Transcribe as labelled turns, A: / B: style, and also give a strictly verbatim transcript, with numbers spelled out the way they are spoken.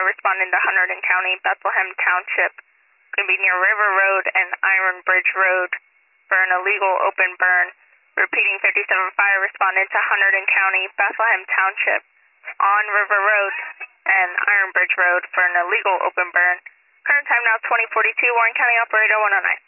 A: responding to Hunterdon County, Bethlehem Township. Going to be near River Road and Iron Bridge Road for an illegal open burn. Repeating, fifty-seven fire responded to Hunterdon County, Bethlehem Township on River Road and Iron Bridge Road for an illegal open burn. Current time now twenty forty-two, Warren County Operator one oh nine.